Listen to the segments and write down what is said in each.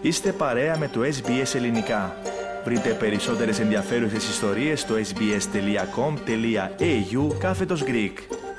Είστε παρέα με το SBS Ελληνικά. Βρείτε περισσότερες ενδιαφέρουσες ιστορίες στο sbs.com.au/Greek.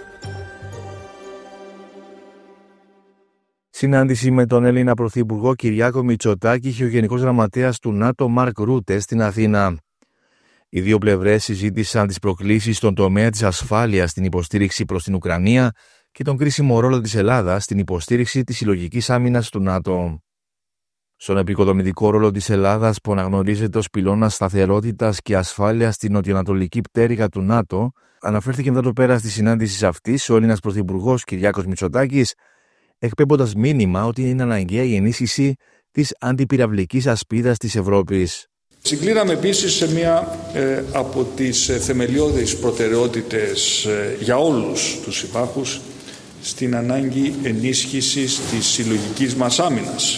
Συνάντηση με τον Έλληνα Πρωθυπουργό Κυριάκο Μητσοτάκη είχε ο Γενικός Γραμματέας του ΝΑΤΟ Μαρκ Ρούτε στην Αθήνα. Οι δύο πλευρές συζήτησαν τις προκλήσεις στον τομέα της ασφάλειας στην υποστήριξη προς την Ουκρανία και τον κρίσιμο ρόλο της Ελλάδας στην υποστήριξη της συλλογικής άμυνας του ΝΑΤΟ. Στον επικοδομητικό ρόλο της Ελλάδας, που αναγνωρίζεται ως πυλώνας σταθερότητας και ασφάλειας στην νοτιοανατολική πτέρυγα του ΝΑΤΟ, αναφέρθηκε μετά το πέρας της συνάντησης αυτής ο Έλληνας Πρωθυπουργός Κυριάκος Μητσοτάκης, εκπέμποντας μήνυμα ότι είναι αναγκαία η ενίσχυση της αντιπυραυλικής ασπίδας της Ευρώπης. Συγκλίναμε επίσης σε μία από τις θεμελιώδεις προτεραιότητες για όλους τους συμμάχους στην ανάγκη ενίσχυσης της συλλογικής μας άμυνας.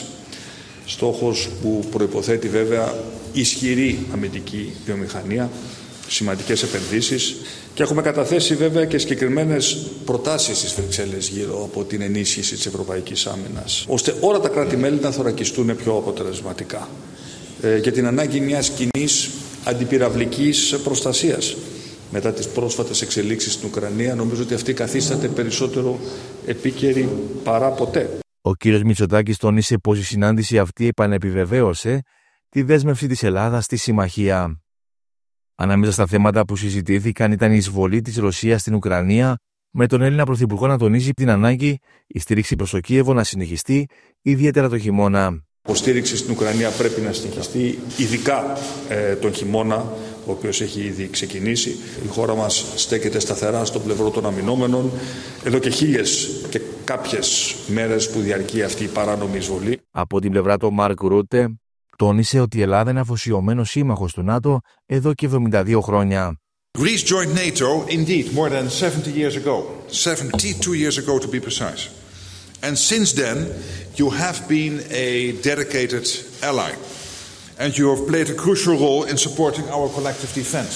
Στόχος που προϋποθέτει βέβαια ισχυρή αμυντική βιομηχανία, σημαντικές επενδύσεις, και έχουμε καταθέσει βέβαια και συγκεκριμένες προτάσεις στις Βρυξέλλες γύρω από την ενίσχυση της ευρωπαϊκής άμυνας, ώστε όλα τα κράτη-μέλη να θωρακιστούν πιο αποτελεσματικά, για την ανάγκη μιας κοινής αντιπυραυλικής προστασίας. Μετά τις πρόσφατες εξελίξεις στην Ουκρανία, νομίζω ότι αυτή καθίσταται περισσότερο επίκαιρη παρά ποτέ. Ο κ. Μητσοτάκης τόνισε πως η συνάντηση αυτή επανεπιβεβαίωσε τη δέσμευση της Ελλάδας στη συμμαχία. Ανάμεσα στα θέματα που συζητήθηκαν ήταν η εισβολή της Ρωσίας στην Ουκρανία, με τον Έλληνα Πρωθυπουργό να τονίζει την ανάγκη η στήριξη προς το Κίεβο να συνεχιστεί, ιδιαίτερα το χειμώνα. Η υποστήριξη στην Ουκρανία πρέπει να συνεχιστεί, ειδικά τον χειμώνα, ο οποίος έχει ήδη ξεκινήσει. Η χώρα μας στέκεται σταθερά στο πλευρό των αμυνόμενων εδώ και χίλιες και κάποιες μέρες που διαρκεί αυτή η παράνομη εισβολή. Από την πλευρά του Μαρκ Ρούτε τόνισε ότι η Ελλάδα είναι αφοσιωμένος σύμμαχος του ΝΑΤΟ εδώ και 72 χρόνια. Greece joined NATO indeed more than 70 years ago, 72 years ago to be precise. And since then you have been a dedicated ally. And you have played a crucial role in supporting our collective defense.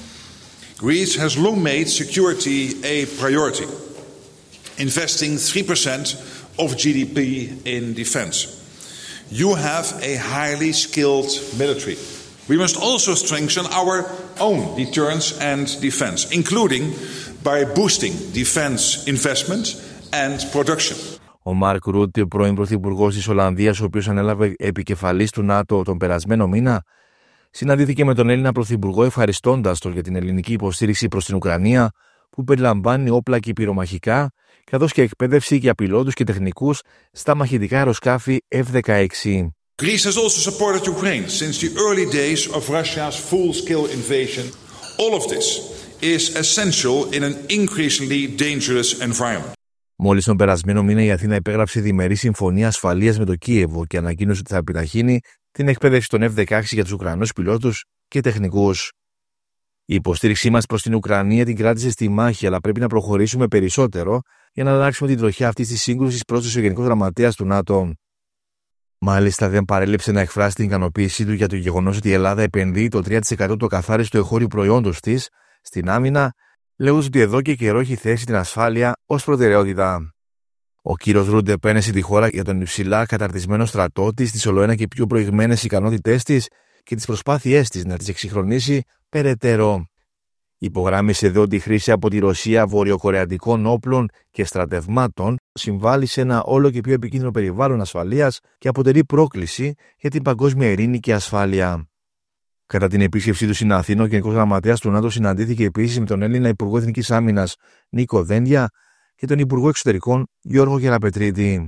Greece has long made security a priority, investing 3% of GDP in defense. You have a highly skilled military. We must also strengthen our own deterrence and defense, including by boosting defense investment and production. Ο Μαρκ Ρούτε, πρώην πρωθυπουργός της Ολλανδίας, ο οποίος ανέλαβε επικεφαλής του ΝΑΤΟ τον περασμένο μήνα, συναντήθηκε με τον Έλληνα Πρωθυπουργό ευχαριστώντας τον για την ελληνική υποστήριξη προς την Ουκρανία, που περιλαμβάνει όπλα και πυρομαχικά, καθώς και εκπαίδευση για πιλότους και τεχνικούς στα μαχητικά αεροσκάφη F-16. Greece has also supported Ukraine since the early days of Russia's full-scale invasion. All of this is essential in an increasingly dangerous environment. Μόλις τον περασμένο μήνα η Αθήνα υπέγραψε διμερή συμφωνία ασφαλείας με το Κίεβο και ανακοίνωσε ότι θα επιταχύνει την εκπαίδευση των F-16 για τους Ουκρανούς πιλότους και τεχνικούς. Η υποστήριξή μας προς την Ουκρανία την κράτησε στη μάχη, αλλά πρέπει να προχωρήσουμε περισσότερο για να αλλάξουμε την τροχιά αυτής της σύγκρουσης, πρόσθεσε ο Γενικός Γραμματέας του ΝΑΤΟ. Μάλιστα, δεν παρέλειψε να εκφράσει την ικανοποίησή του για το γεγονός ότι η Ελλάδα επενδύει το 3% του ακαθάριστου εγχώριου προϊόντος της στην άμυνα, λέγοντας ότι εδώ και καιρό έχει θέσει την ασφάλεια ως προτεραιότητα. Ο κύριος Ρούτε επένεσε τη χώρα για τον υψηλά καταρτισμένο στρατό της, τις ολοένα και πιο προηγμένες ικανότητές της και τις προσπάθειές της να τις εξυγχρονίσει περαιτέρω. Υπογράμμισε εδώ ότι η χρήση από τη Ρωσία βορειοκορεατικών όπλων και στρατευμάτων συμβάλλει σε ένα όλο και πιο επικίνδυνο περιβάλλον ασφαλείας και αποτελεί πρόκληση για την παγκόσμια ειρήνη και ασφάλεια. Κατά την επίσκεψή του στην Αθήνα, ο Γενικός Γραμματέας του ΝΑΤΟ συναντήθηκε επίσης με τον Έλληνα Υπουργό Εθνικής Άμυνας Νίκο Δένδια και τον Υπουργό Εξωτερικών Γιώργο Γεραπετρίτη.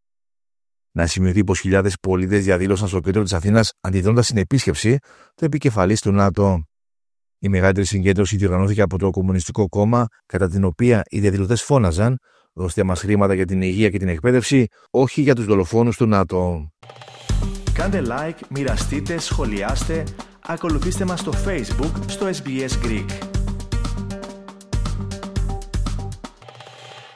Να σημειωθεί πως χιλιάδες πολίτες διαδήλωσαν στο κέντρο της Αθήνας αντιδρώντας στην επίσκεψη του επικεφαλής του ΝΑΤΟ. Η μεγαλύτερη συγκέντρωση διοργανώθηκε από το Κομμουνιστικό Κόμμα, κατά την οποία οι διαδηλωτές φώναζαν «Δώστε μας χρήματα για την υγεία και την εκπαίδευση, όχι για τους δολοφόνους του ΝΑΤΟ». Κάντε like, μοιραστείτε, σχολιάστε, ακολουθήστε μας στο Facebook στο SBS Greek.